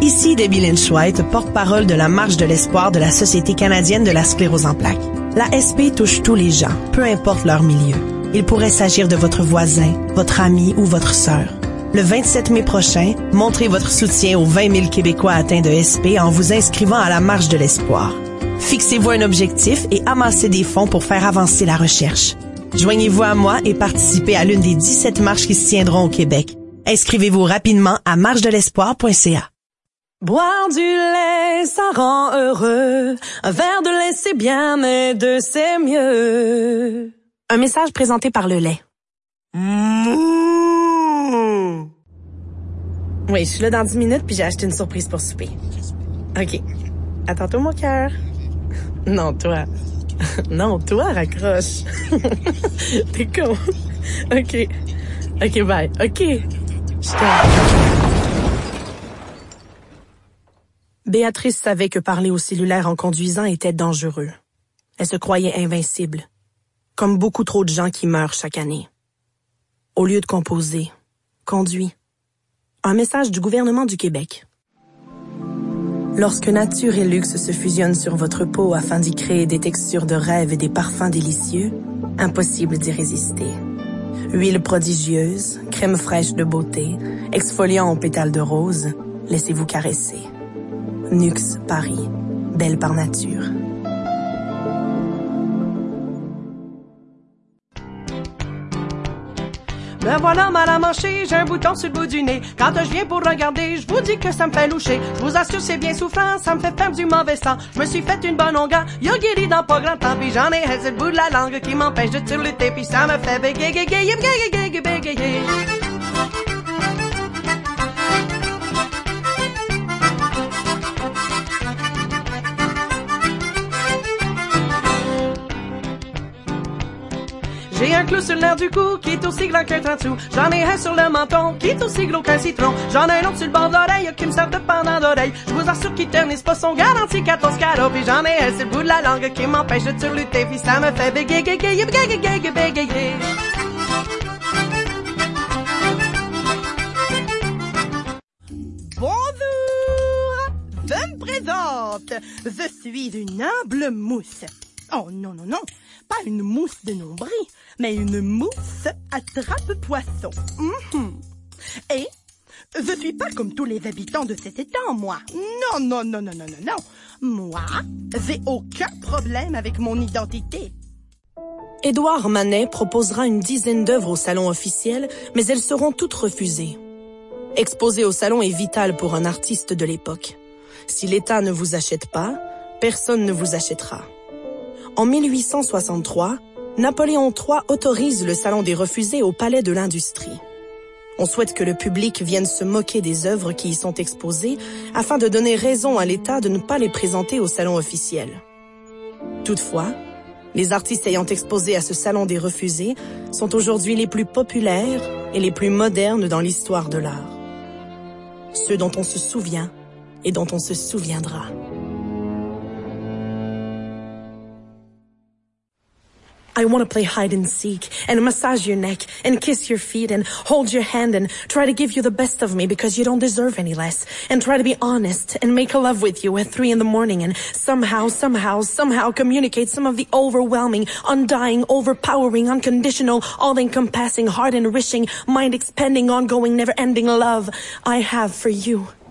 Ici Debbie Lynch-White, porte-parole de la Marche de l'espoir de la Société canadienne de la sclérose en plaques. La SP touche tous les gens, peu importe leur milieu. Il pourrait s'agir de votre voisin, votre ami ou votre sœur. Le 27 mai prochain, montrez votre soutien aux 20 000 Québécois atteints de SP en vous inscrivant à la Marche de l'espoir. Fixez-vous un objectif et amassez des fonds pour faire avancer la recherche. Joignez-vous à moi et participez à l'une des 17 marches qui se tiendront au Québec. Inscrivez-vous rapidement à marchedelespoir.ca. Boire du lait, ça rend heureux. Un verre de lait, c'est bien, mais deux, c'est mieux. Un message présenté par le lait. Oui, je suis là dans 10 minutes, puis j'ai acheté une surprise pour souper. OK. À tantôt, mon cœur. Non, toi. Non, toi, raccroche. T'es con. OK. OK, bye. OK. Je t'aime. Béatrice savait que parler au cellulaire en conduisant était dangereux. Elle se croyait invincible, comme beaucoup trop de gens qui meurent chaque année. Au lieu de composer, conduis. Un message du gouvernement du Québec. Lorsque nature et luxe se fusionnent sur votre peau afin d'y créer des textures de rêve et des parfums délicieux, impossible d'y résister. Huile prodigieuse, crème fraîche de beauté, exfoliant aux pétales de rose, laissez-vous caresser. Nuxe Paris, belle par nature. Me voilà mal à manger, j'ai un bouton sur le bout du nez. Quand je viens pour regarder, je vous dis que ça me fait loucher. Je vous assure c'est bien souffrant, ça me fait faire du mauvais sang. Je me suis fait une bonne longueur, y'a guéri dans pas grand temps. Puis j'en ai un sur le bout de la langue qui m'empêche de turluter. Puis ça me fait bégayer, bégayer. J'ai un clou sur l'air du cou qui est aussi grand qu'un 30 sous. J'en ai un sur le menton qui est aussi gros qu'un citron. J'en ai un autre sur le bord de l'oreille qui me sert de pendant d'oreille. Je vous assure qu'il ternisse pas son garantie 14 carats. Puis j'en ai un sur le bout de la langue qui m'empêche de turluter. Puis ça me fait bégayer, bégayer. Bonjour! Je me présente. Je suis une humble mousse. Oh non, non, non. Pas une mousse de nombril, mais une mousse attrape-poisson. Et je suis pas comme tous les habitants de cet étang, moi. Non, non, non, non, non, non, non. Moi, j'ai aucun problème avec mon identité. Édouard Manet proposera une dizaine d'œuvres au salon officiel, mais elles seront toutes refusées. Exposer au salon est vital pour un artiste de l'époque. Si l'État ne vous achète pas, personne ne vous achètera. En 1863, Napoléon III autorise le Salon des refusés au Palais de l'Industrie. On souhaite que le public vienne se moquer des œuvres qui y sont exposées afin de donner raison à l'État de ne pas les présenter au salon officiel. Toutefois, les artistes ayant exposé à ce Salon des refusés sont aujourd'hui les plus populaires et les plus modernes dans l'histoire de l'art. Ceux dont on se souvient et dont on se souviendra. I want to play hide and seek and massage your neck and kiss your feet and hold your hand and try to give you the best of me because you don't deserve any less and try to be honest and make love with you at 3 a.m. and somehow communicate some of the overwhelming, undying, overpowering, unconditional, all-encompassing, heart-enriching, mind-expanding, ongoing, never-ending love I have for you.